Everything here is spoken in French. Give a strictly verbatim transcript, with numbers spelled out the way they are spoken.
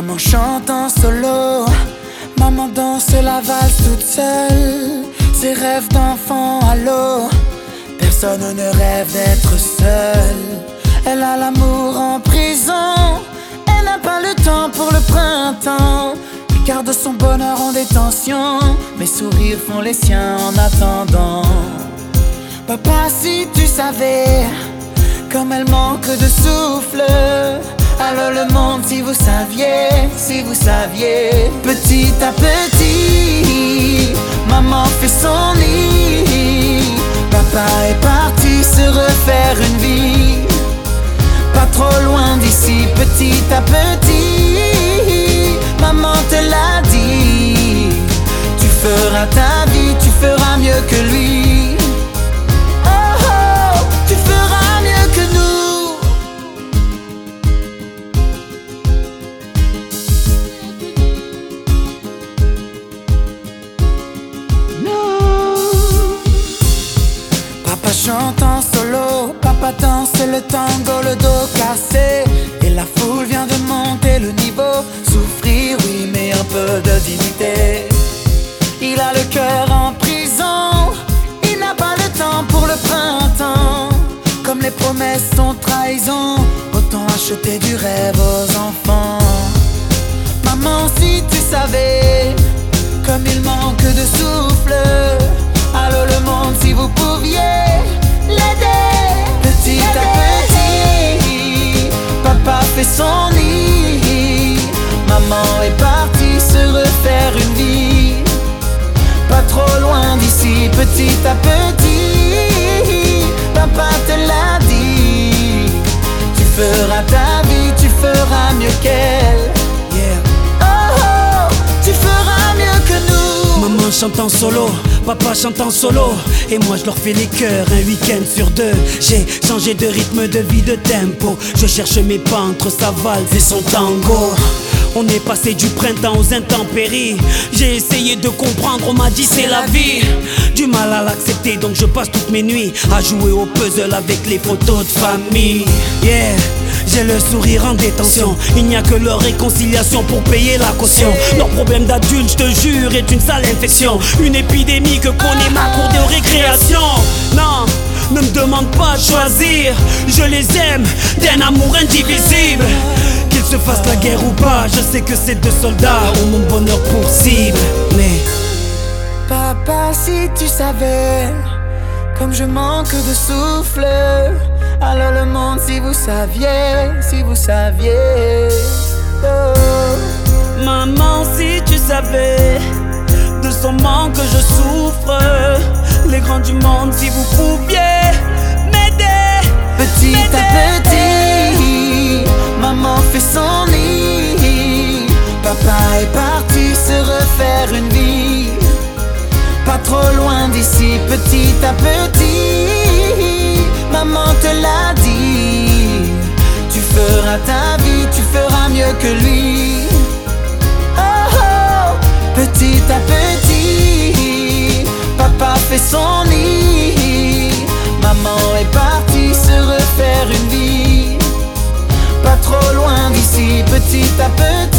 Maman chante en solo, maman danse la valse toute seule. Ses rêves d'enfant à l'eau, personne ne rêve d'être seul. Elle a l'amour en prison, elle n'a pas le temps pour le printemps. Elle garde son bonheur en détention, mes sourires font les siens en attendant. Papa, si tu savais comme elle manque de souffle. Alors le monde, si vous saviez, si vous saviez. Petit à petit, maman fait son lit. Papa est parti se refaire une vie, pas trop loin d'ici. Petit à petit, maman te l'a dit. Tu feras ta vie, tu feras mieux que lui. Oh oh, tu feras mieux que nous. Papa chante en solo, papa danse le tango, le dos cassé. Et la foule vient de monter le niveau. Souffrir oui, mais un peu de dignité. Il a le cœur en prison, il n'a pas le temps pour le printemps. Comme les promesses sont trahison, autant acheter du rêve aux enfants. Maman, si tu savais comme il manque de souffle. Allô le monde, si vous pouviez l'aider. Petit à petit, papa fait son lit. Maman est partie se refaire une vie, pas trop loin d'ici. Petit à petit, papa te l'a dit. Tu feras ta vie, tu feras mieux qu'elle. Yeah. Oh oh, tu feras mieux que nous. Maman chante en solo, papa chante en solo, et moi je leur fais les chœurs un week-end sur deux. J'ai changé de rythme, de vie, de tempo. Je cherche mes pas entre sa valse et son tango. On est passé du printemps aux intempéries. J'ai essayé de comprendre, on m'a dit c'est la vie. Du mal à l'accepter, donc je passe toutes mes nuits à jouer au puzzle avec les photos de famille. Yeah, j'ai le sourire en détention. Il n'y a que leur réconciliation pour payer la caution. Leur problème d'adulte, je te jure, est une sale infection. Une épidémie que connaît ma cour de récréation. Non, ne me demande pas de choisir. Je les aime d'un amour indivisible. Qu'ils se fassent la guerre ou pas, je sais que ces deux soldats ont mon bonheur pour cible. Mais papa, si tu savais comme je manque de souffle. Alors le monde, si vous saviez, si vous saviez. Oh. Maman, si tu savais de son manque je souffre. Les grands du monde, si vous pouviez m'aider. Petit à petit, maman fait son lit. Papa est parti se refaire une vie, pas trop loin d'ici. Petit à petit, maman te l'a dit. Tu feras ta vie, tu feras mieux que lui. Oh oh, petit à petit, papa fait son lit. Maman est partie se refaire une vie, pas trop loin d'ici. Petit à petit.